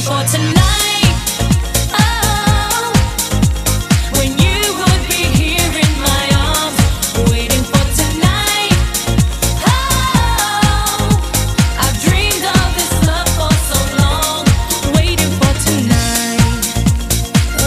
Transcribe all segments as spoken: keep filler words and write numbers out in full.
for tonight. Oh, when you would be here in my arms, waiting for tonight. Oh, I've dreamed of this love for so long, waiting for tonight. Oh,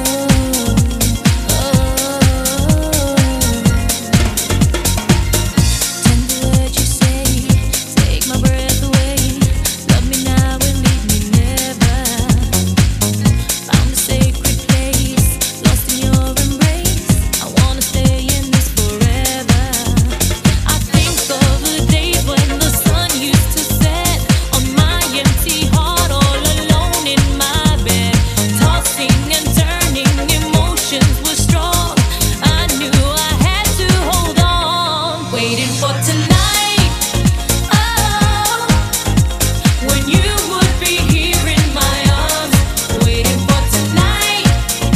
tender word you say, take my breath away. Love me now and leave me never. Found a sacred place, lost in your embrace. I wanna stay in this forever. I think of the days when the sun used to set on my empty heart, all alone in my bed, tossing and turning, emotions were strong. I knew I had to hold on, waiting for tonight. Oh, when you would be here in my arms, waiting for tonight.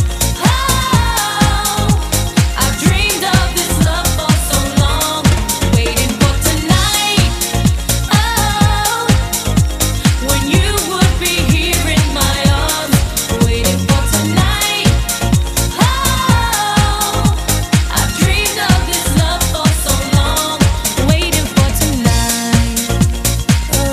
Oh, I've dreamed of this love for so long, waiting for tonight. Oh, when you would be here in my arms, waiting for tonight. Oh, I've dreamed of this love for so long, waiting for tonight. Oh, oh,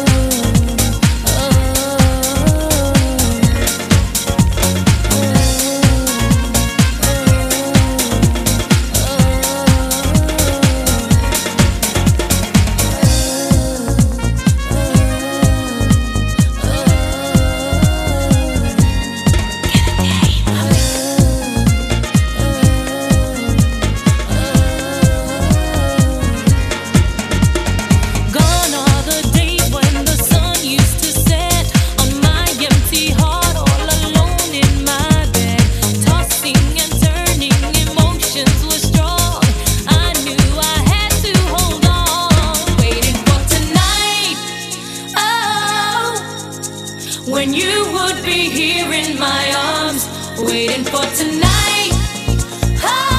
gone are the days when the sun used to set on my empty heart, all alone in my bed, tossing and turning, emotions were strong. I knew I had to hold on, waiting for tonight. Oh, when you would be here in my arms, waiting for tonight. Oh,